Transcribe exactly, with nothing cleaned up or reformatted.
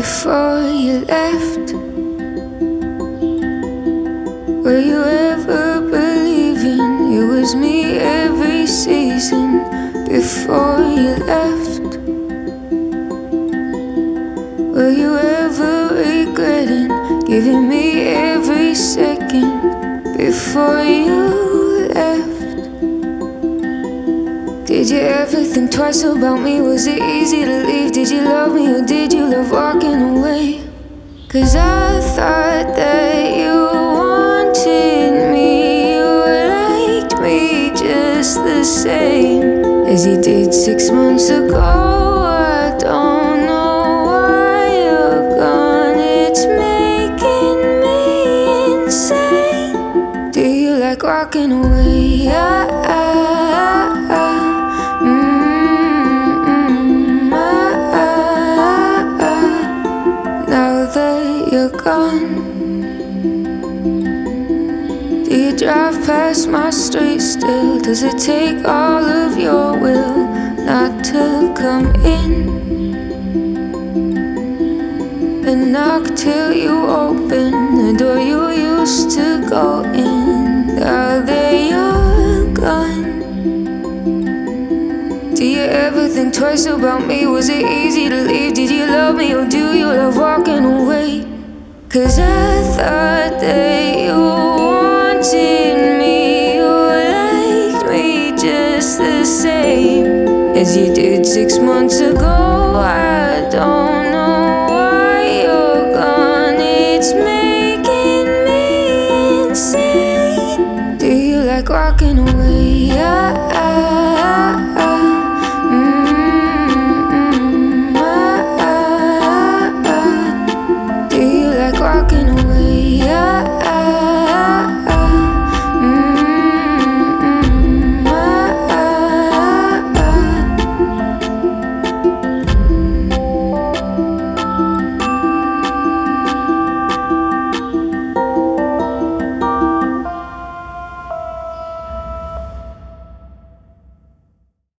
before you left? Were you ever believing it was me every season before you left? Were you ever regretting giving me every second before you left? Did you ever think twice about me? Was it easy to leave? Did you love me or did you love walking away? Cause I thought that you wanted me, you liked me just the same as you did six months ago. I don't know why you're gone, it's making me insane. Do you like walking away? I, I, I, mm, I, I, I, now that you're gone, do you drive past my street still? Does it take all of your will not to come in and knock till you open the door you used to go in? Now that you're gone, do you ever think twice about me? Was it easy to leave? Did you love me or do you love walking away? Cause I thought that you wanted me, you liked me just the same as you did six months ago. I don't know why you're gone, it's making me insane. Do you like walking away? I, I